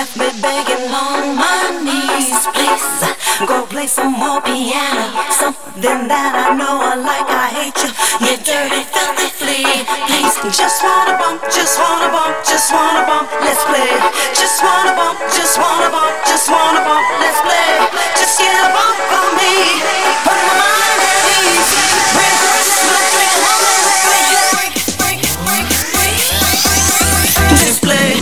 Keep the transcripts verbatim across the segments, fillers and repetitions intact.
left me begging on my knees. Please, go play some more piano, something that I know I like. I hate you, you dirty, filthy flea. Please, just wanna bump, just wanna bump, just wanna bump. Let's play. Just wanna bump, just wanna bump, just wanna bump. Let's play. Just get a bump on me, put my mind at ease. Bring her a smoke, drink, woman, break, break, break, break, break. Just play.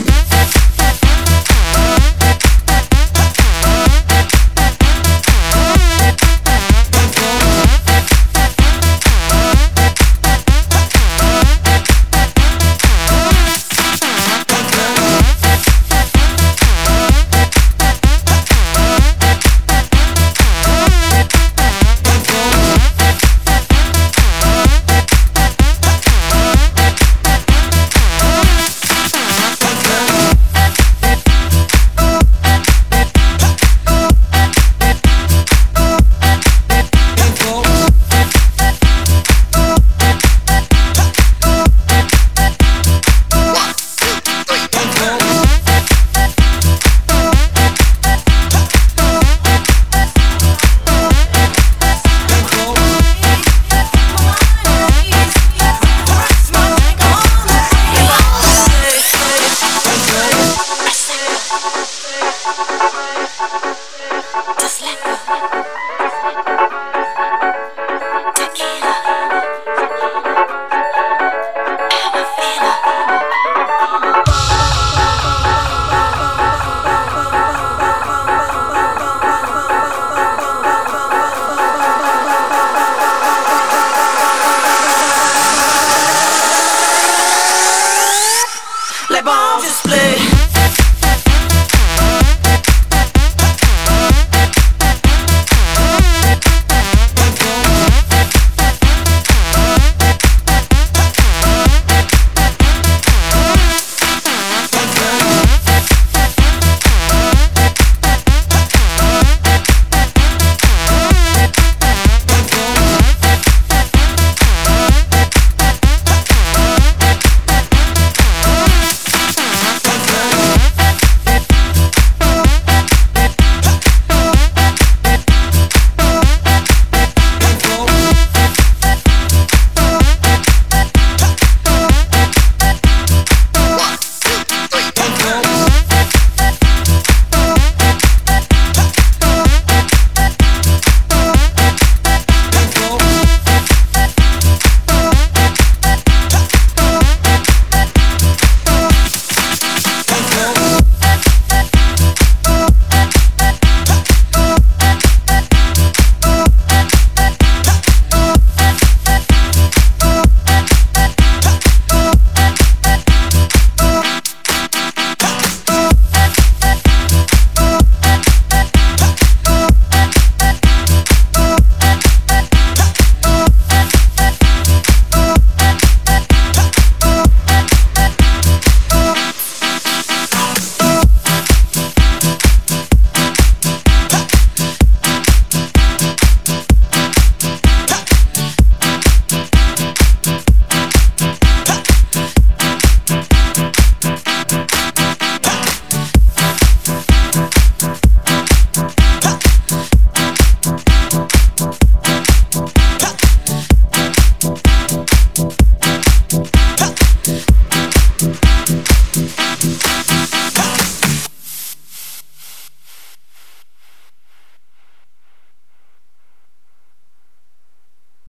Just play.